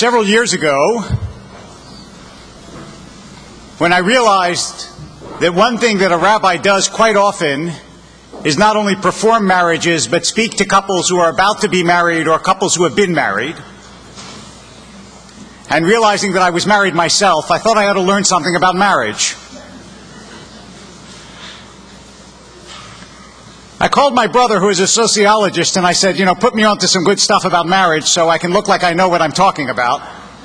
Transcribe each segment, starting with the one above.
Several years ago, when I realized that one thing that a rabbi does quite often is not only perform marriages, but speak to couples who are about to be married or couples who have been married, and realizing that I was married myself, I thought I ought to learn something about marriage. I called my brother, who is a sociologist, and I said, put me onto some good stuff about marriage so I can look like I know what I'm talking about.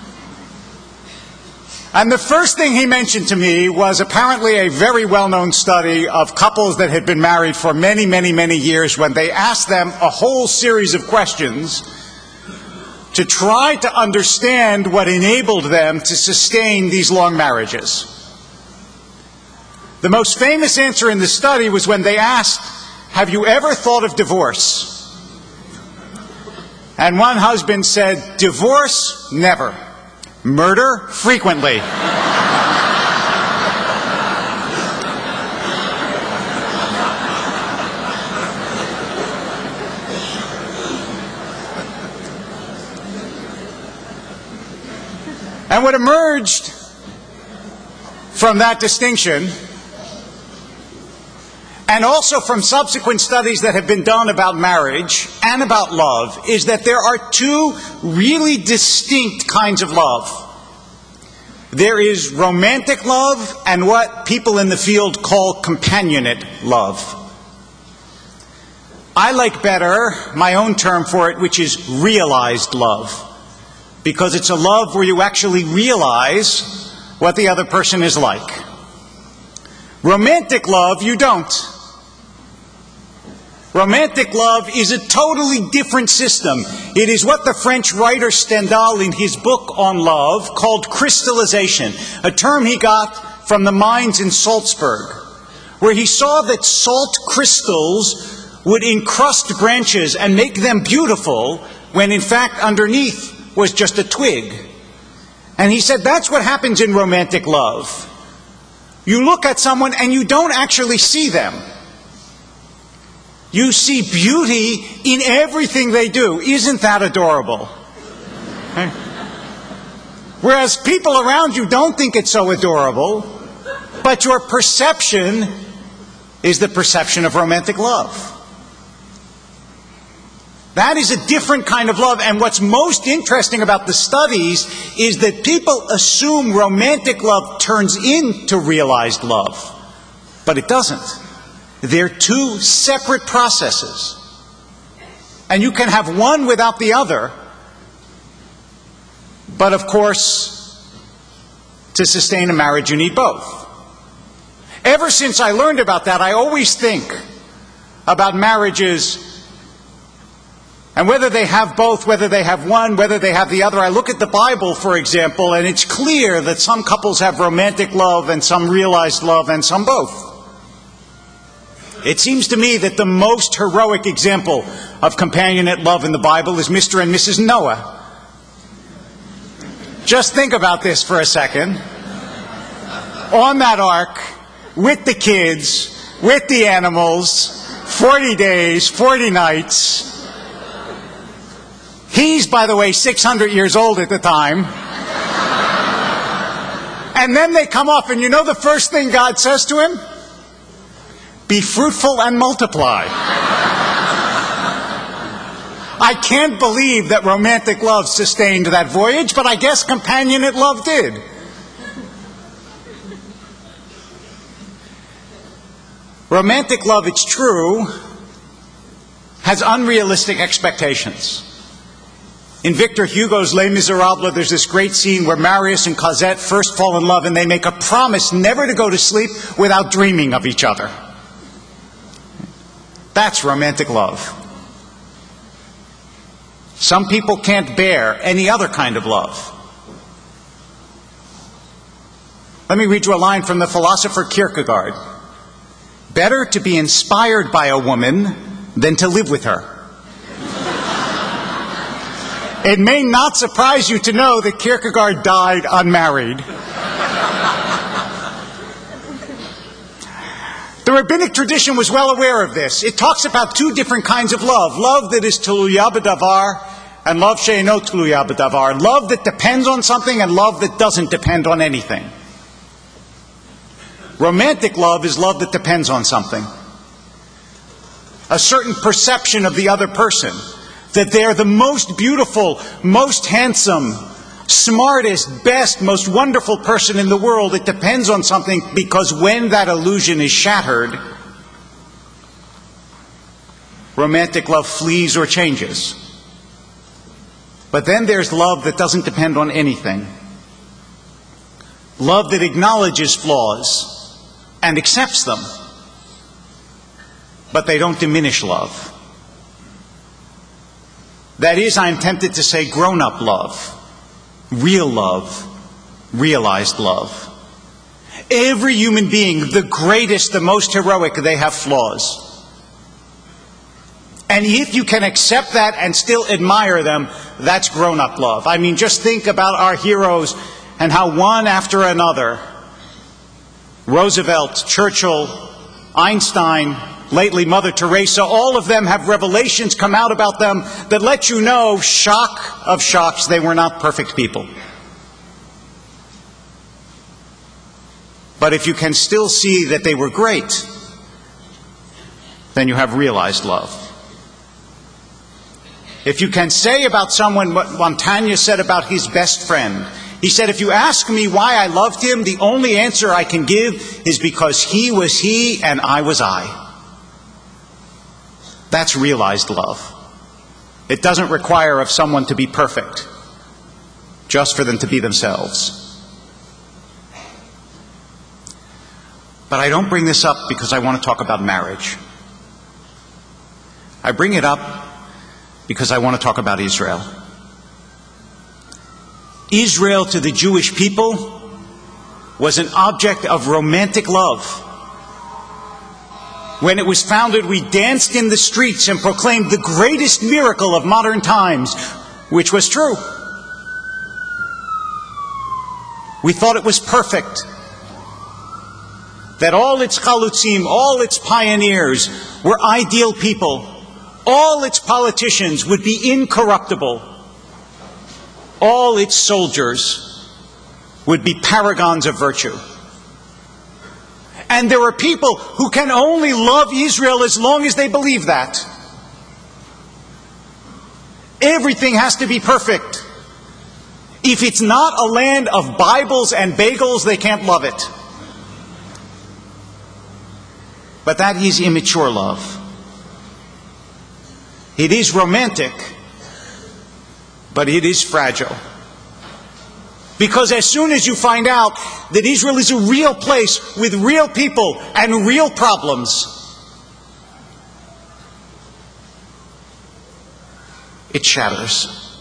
And the first thing he mentioned to me was apparently a very well-known study of couples that had been married for many, many, many years, when they asked them a whole series of questions to try to understand what enabled them to sustain these long marriages. The most famous answer in the study was when they asked, "Have you ever thought of divorce?" And one husband said, "Divorce, never. Murder, frequently." And what emerged from that distinction, and also from subsequent studies that have been done about marriage and about love, is that there are two really distinct kinds of love. There is romantic love and what people in the field call companionate love. I like better my own term for it, which is realized love, because it's a love where you actually realize what the other person is like. Romantic love, you don't. Romantic love is a totally different system. It is what the French writer Stendhal, in his book on love, called crystallization, a term he got from the mines in Salzburg, where he saw that salt crystals would encrust branches and make them beautiful, when in fact underneath was just a twig. And he said that's what happens in romantic love. You look at someone and you don't actually see them. You see beauty in everything they do. Isn't that adorable? Okay. Whereas people around you don't think it's so adorable, but your perception is the perception of romantic love. That is a different kind of love, and what's most interesting about the studies is that people assume romantic love turns into realized love, but it doesn't. They're two separate processes. And you can have one without the other. But of course, to sustain a marriage, you need both. Ever since I learned about that, I always think about marriages and whether they have both, whether they have one, whether they have the other. I look at the Bible, for example, and it's clear that some couples have romantic love and some realized love and some both. It seems to me that the most heroic example of companionate love in the Bible is Mr. and Mrs. Noah. Just think about this for a second. On that ark, with the kids, with the animals, 40 days, 40 nights. He's, by the way, 600 years old at the time. And then they come off, and you know the first thing God says to him? Be fruitful and multiply. I can't believe that romantic love sustained that voyage, but I guess companionate love did. Romantic love, it's true, has unrealistic expectations. In Victor Hugo's Les Miserables, there's this great scene where Marius and Cosette first fall in love, and they make a promise never to go to sleep without dreaming of each other. That's romantic love. Some people can't bear any other kind of love. Let me read you a line from the philosopher Kierkegaard. Better to be inspired by a woman than to live with her. It may not surprise you to know that Kierkegaard died unmarried. The rabbinic tradition was well aware of this. It talks about two different kinds of love. Love that is tuluya b'davar, and love she'eino tluya b'davar. Love that depends on something and love that doesn't depend on anything. Romantic love is love that depends on something. A certain perception of the other person, that they're the most beautiful, most handsome, smartest, best, most wonderful person in the world. It depends on something, because when that illusion is shattered, romantic love flees or changes. But then there's love that doesn't depend on anything. Love that acknowledges flaws and accepts them, but they don't diminish love. That is, I'm tempted to say, grown-up love, real love, realized love. Every human being, the greatest, the most heroic, they have flaws. And if you can accept that and still admire them, that's grown-up love. I mean, just think about our heroes and how one after another, Roosevelt, Churchill, Einstein, lately Mother Teresa, all of them have revelations come out about them that let you know, shock of shocks, they were not perfect people. But if you can still see that they were great, then you have realized love. If you can say about someone what Montaigne said about his best friend, he said, if you ask me why I loved him, the only answer I can give is because he was he and I was I. That's realized love. It doesn't require of someone to be perfect, just for them to be themselves. But I don't bring this up because I want to talk about marriage. I bring it up because I want to talk about Israel. Israel to the Jewish people was an object of romantic love. When it was founded, we danced in the streets and proclaimed the greatest miracle of modern times, which was true. We thought it was perfect, that all its chalutzim, all its pioneers were ideal people. All its politicians would be incorruptible. All its soldiers would be paragons of virtue. And there are people who can only love Israel as long as they believe that. Everything has to be perfect. If it's not a land of Bibles and bagels, they can't love it. But that is immature love. It is romantic, but it is fragile. Because as soon as you find out that Israel is a real place with real people and real problems, it shatters.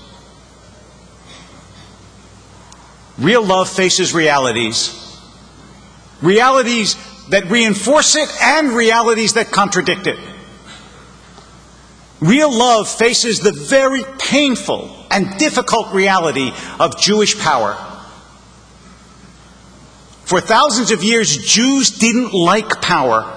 Real love faces realities. Realities that reinforce it and realities that contradict it. Real love faces the very painful and difficult reality of Jewish power. For thousands of years, Jews didn't like power.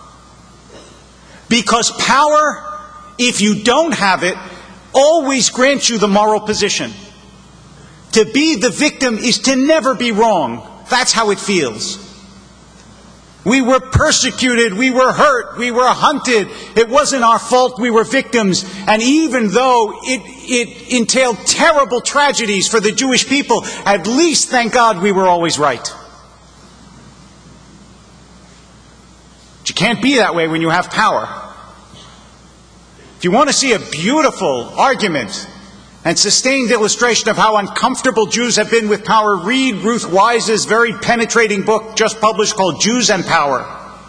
Because power, if you don't have it, always grants you the moral position. To be the victim is to never be wrong. That's how it feels. We were persecuted, we were hurt, we were hunted. It wasn't our fault, we were victims. And even though it entailed terrible tragedies for the Jewish people, at least, thank God, we were always right. But you can't be that way when you have power. If you want to see a beautiful argument and sustained illustration of how uncomfortable Jews have been with power, read Ruth Wise's very penetrating book just published called Jews and Power.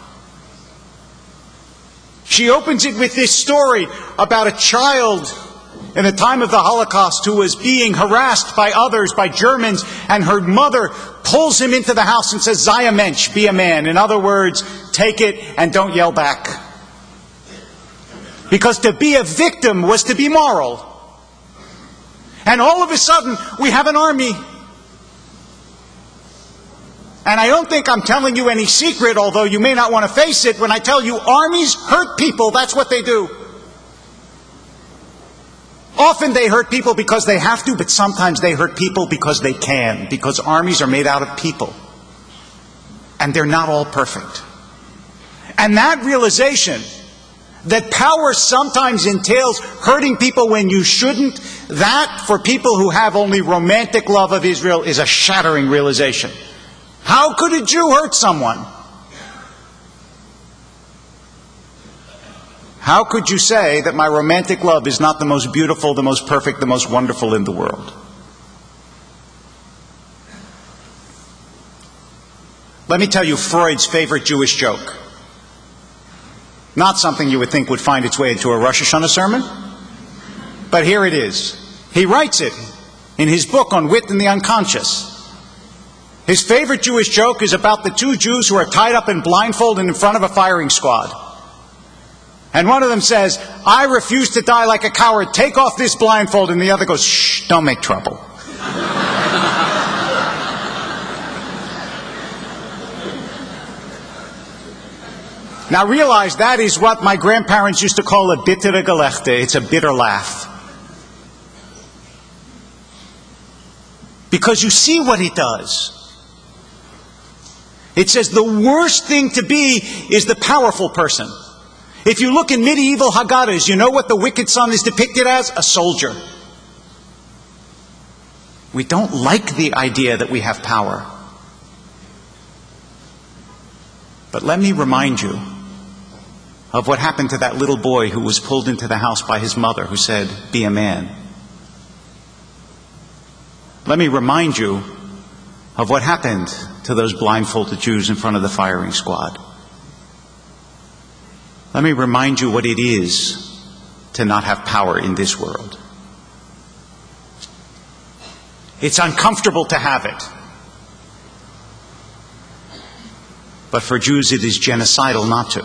She opens it with this story about a child in the time of the Holocaust who was being harassed by others, by Germans, and her mother pulls him into the house and says, "Sei a Mensch, be a man." In other words, take it and don't yell back. Because to be a victim was to be moral. And all of a sudden, we have an army. And I don't think I'm telling you any secret, although you may not want to face it, when I tell you armies hurt people. That's what they do. Often they hurt people because they have to, but sometimes they hurt people because they can, because armies are made out of people. And they're not all perfect. And that realization that power sometimes entails hurting people when you shouldn't, that, for people who have only romantic love of Israel, is a shattering realization. How could a Jew hurt someone? How could you say that my romantic love is not the most beautiful, the most perfect, the most wonderful in the world? Let me tell you Freud's favorite Jewish joke. Not something you would think would find its way into a Rosh Hashanah sermon, but here it is. He writes it in his book on wit and the unconscious. His favorite Jewish joke is about the two Jews who are tied up and blindfolded in front of a firing squad. And one of them says, "I refuse to die like a coward. Take off this blindfold." And the other goes, "Shh, don't make trouble." Now realize that is what my grandparents used to call a bittere Gelechte. It's a bitter laugh. Because you see what it does. It says the worst thing to be is the powerful person. If you look in medieval Haggadahs, you know what the wicked son is depicted as? A soldier. We don't like the idea that we have power. But let me remind you of what happened to that little boy who was pulled into the house by his mother who said, "Be a man." Let me remind you of what happened to those blindfolded Jews in front of the firing squad. Let me remind you what it is to not have power in this world. It's uncomfortable to have it. But for Jews it is genocidal not to.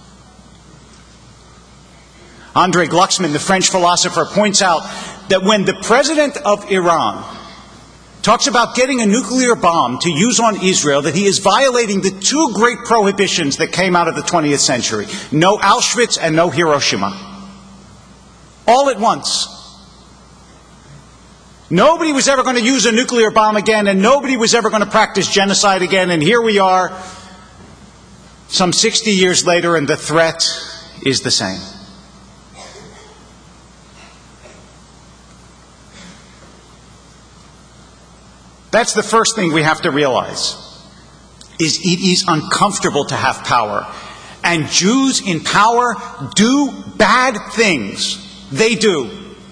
André Glucksmann, the French philosopher, points out that when the president of Iran talks about getting a nuclear bomb to use on Israel, that he is violating the two great prohibitions that came out of the 20th century. No Auschwitz and no Hiroshima. All at once. Nobody was ever going to use a nuclear bomb again, and nobody was ever going to practice genocide again, and here we are, some 60 years later, and the threat is the same. That's the first thing we have to realize, is it is uncomfortable to have power. And Jews in power do bad things. They do.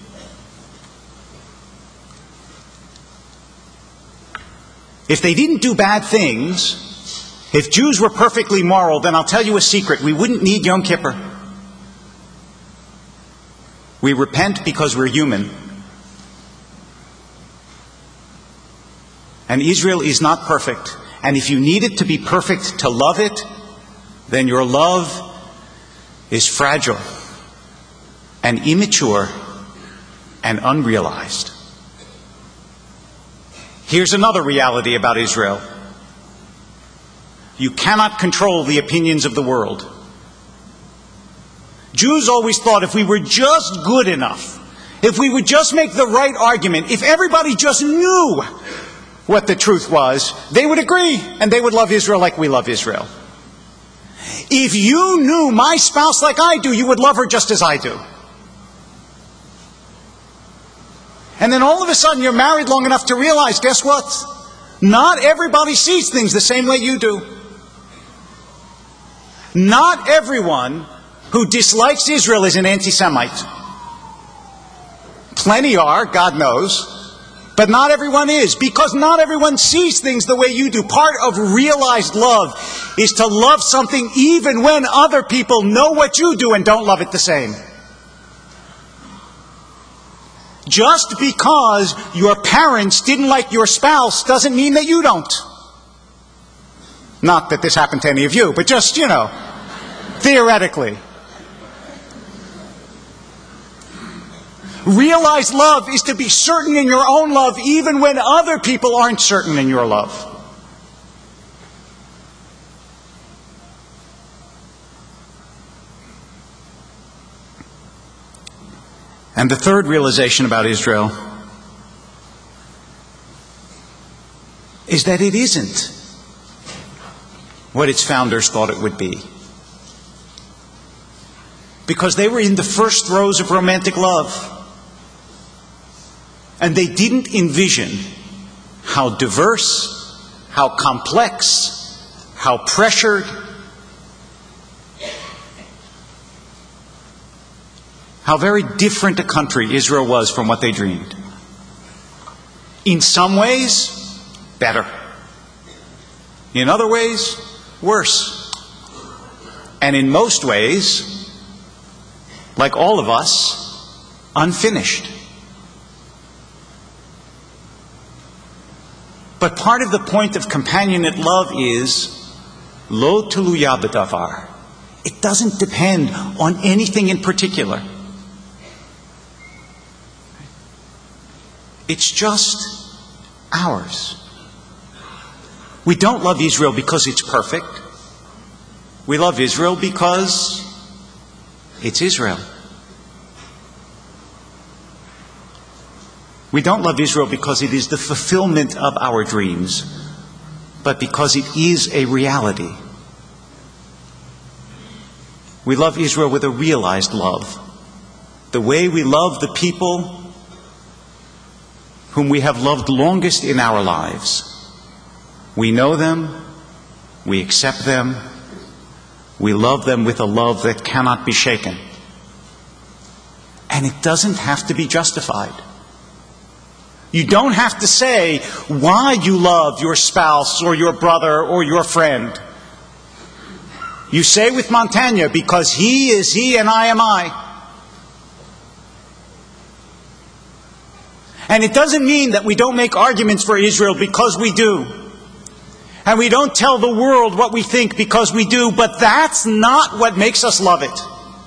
If they didn't do bad things, if Jews were perfectly moral, then I'll tell you a secret. We wouldn't need Yom Kippur. We repent because we're human. And Israel is not perfect. And if you need it to be perfect to love it, then your love is fragile and immature and unrealized. Here's another reality about Israel. You cannot control the opinions of the world. Jews always thought if we were just good enough, if we would just make the right argument, if everybody just knew what the truth was, they would agree and they would love Israel like we love Israel. If you knew my spouse like I do, you would love her just as I do. And then all of a sudden you're married long enough to realize, guess what? Not everybody sees things the same way you do. Not everyone who dislikes Israel is an anti-Semite. Plenty are, God knows. But not everyone is, because not everyone sees things the way you do. Part of realized love is to love something even when other people know what you do and don't love it the same. Just because your parents didn't like your spouse doesn't mean that you don't. Not that this happened to any of you, but just, theoretically. Realized love is to be certain in your own love even when other people aren't certain in your love. And the third realization about Israel is that it isn't what its founders thought it would be. Because they were in the first throes of romantic love. And they didn't envision how diverse, how complex, how pressured, how very different a country Israel was from what they dreamed. In some ways, better. In other ways, worse. And in most ways, like all of us, unfinished. But part of the point of companionate love is lo tuluya b'davar. It doesn't depend on anything in particular. It's just ours. We don't love Israel because it's perfect. We love Israel because it's Israel. We don't love Israel because it is the fulfillment of our dreams, but because it is a reality. We love Israel with a realized love. The way we love the people whom we have loved longest in our lives. We know them, we accept them, we love them with a love that cannot be shaken. And it doesn't have to be justified. You don't have to say why you love your spouse or your brother or your friend. You say with Montaigne, because he is he and I am I. And it doesn't mean that we don't make arguments for Israel, because we do. And we don't tell the world what we think, because we do. But that's not what makes us love it.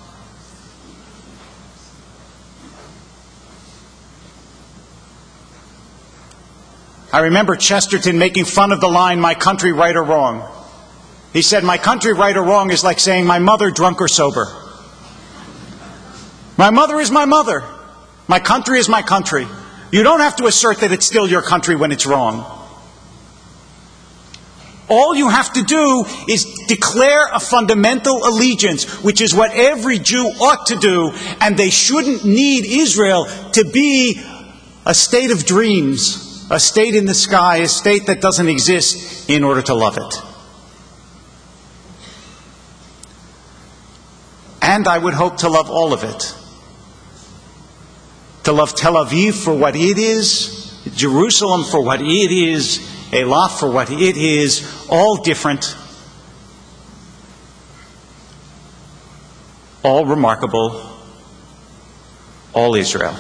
I remember Chesterton making fun of the line, "My country, right or wrong." He said, "My country, right or wrong, is like saying my mother, drunk or sober." My mother is my mother. My country is my country. You don't have to assert that it's still your country when it's wrong. All you have to do is declare a fundamental allegiance, which is what every Jew ought to do, and they shouldn't need Israel to be a state of dreams, a state in the sky, a state that doesn't exist, in order to love it. And I would hope to love all of it. To love Tel Aviv for what it is, Jerusalem for what it is, Eilat for what it is, all different, all remarkable, all Israel.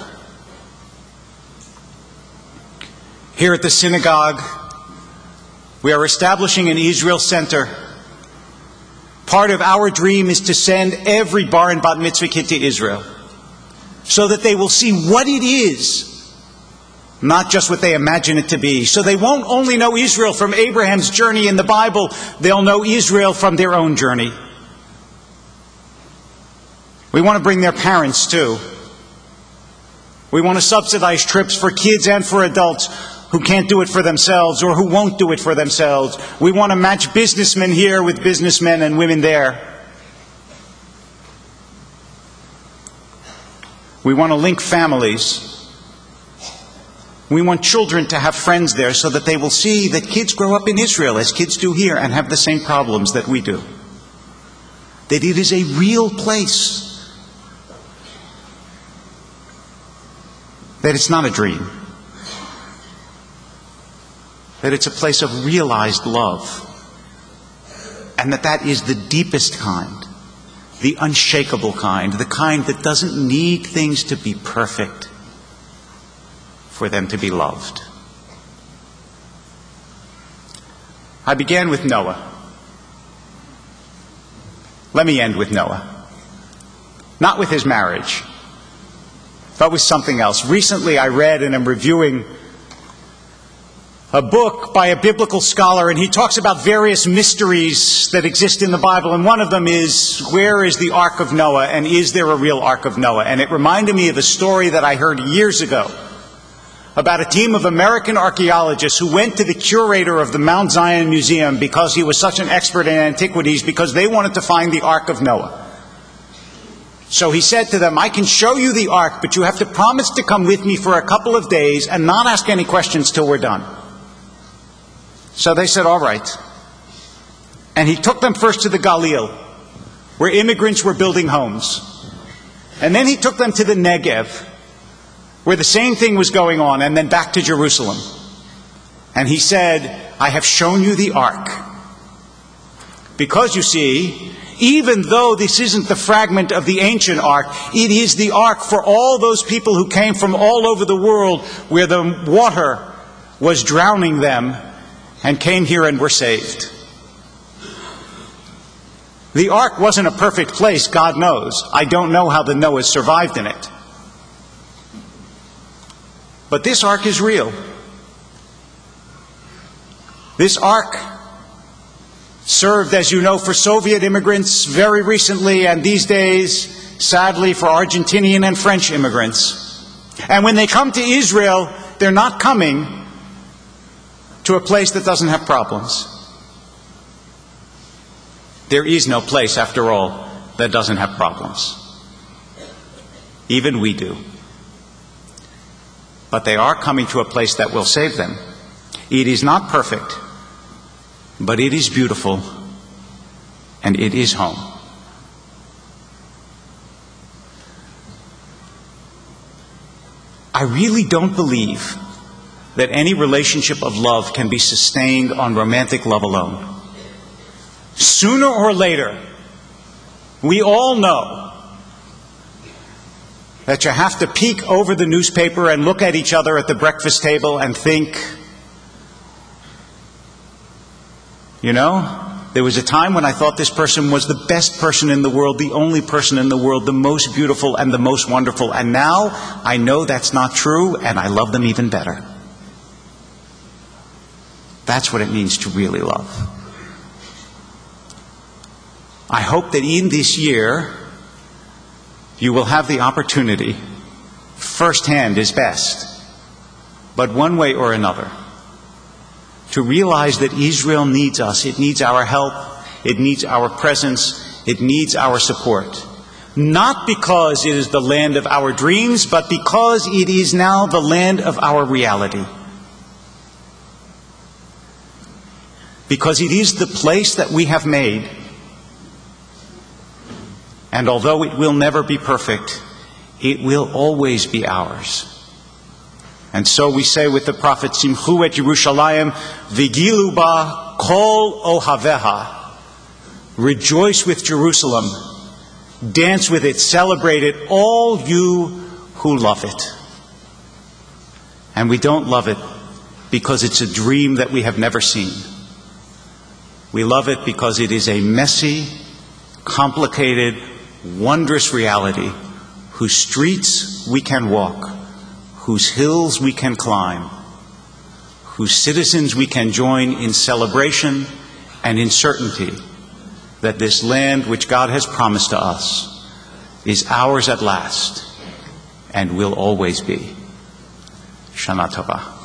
Here at the synagogue, we are establishing an Israel Center. Part of our dream is to send every bar and bat mitzvah kid to Israel, so that they will see what it is, not just what they imagine it to be. So they won't only know Israel from Abraham's journey in the Bible, they'll know Israel from their own journey. We want to bring their parents too. We want to subsidize trips for kids and for adults who can't do it for themselves or who won't do it for themselves. We want to match businessmen here with businessmen and women there. We want to link families. We want children to have friends there so that they will see that kids grow up in Israel as kids do here and have the same problems that we do. That it is a real place. That it's not a dream. That it's a place of realized love. And that is the deepest kind. The unshakable kind. The kind that doesn't need things to be perfect for them to be loved. I began with Noah. Let me end with Noah. Not with his marriage, but with something else. Recently I read, and I'm reviewing a book by a biblical scholar, and he talks about various mysteries that exist in the Bible, and one of them is, where is the Ark of Noah, and is there a real Ark of Noah? And it reminded me of a story that I heard years ago about a team of American archaeologists who went to the curator of the Mount Zion Museum because he was such an expert in antiquities, because they wanted to find the Ark of Noah. So he said to them, I can show you the Ark, but you have to promise to come with me for a couple of days and not ask any questions till we're done. So they said, all right. And he took them first to the Galil, where immigrants were building homes. And then he took them to the Negev, where the same thing was going on, and then back to Jerusalem. And he said, I have shown you the Ark. Because, you see, even though this isn't the fragment of the ancient Ark, it is the Ark for all those people who came from all over the world where the water was drowning them and came here and were saved. The Ark wasn't a perfect place, God knows. I don't know how the Noahs survived in it. But this Ark is real. This Ark served, as you know, for Soviet immigrants very recently, and these days, sadly, for Argentinian and French immigrants. And when they come to Israel, they're not coming to a place that doesn't have problems. There is no place, after all, that doesn't have problems. Even we do. But they are coming to a place that will save them. It is not perfect, but it is beautiful, and it is home. I really don't believe that any relationship of love can be sustained on romantic love alone. Sooner or later, we all know that you have to peek over the newspaper and look at each other at the breakfast table and think, you know, there was a time when I thought this person was the best person in the world, the only person in the world, the most beautiful and the most wonderful, and now I know that's not true, and I love them even better. That's what it means to really love. I hope that in this year, you will have the opportunity, firsthand is best, but one way or another, to realize that Israel needs us. It needs our help. It needs our presence. It needs our support. Not because it is the land of our dreams, but because it is now the land of our reality. Because it is the place that we have made. And although it will never be perfect, it will always be ours. And so we say with the prophet, Simchu et Yerushalayim, Vigilu ba kol ohaveha. Rejoice with Jerusalem. Dance with it. Celebrate it. All you who love it. And we don't love it because it's a dream that we have never seen. We love it because it is a messy, complicated, wondrous reality whose streets we can walk, whose hills we can climb, whose citizens we can join in celebration and in certainty that this land which God has promised to us is ours at last and will always be. Shana Tova.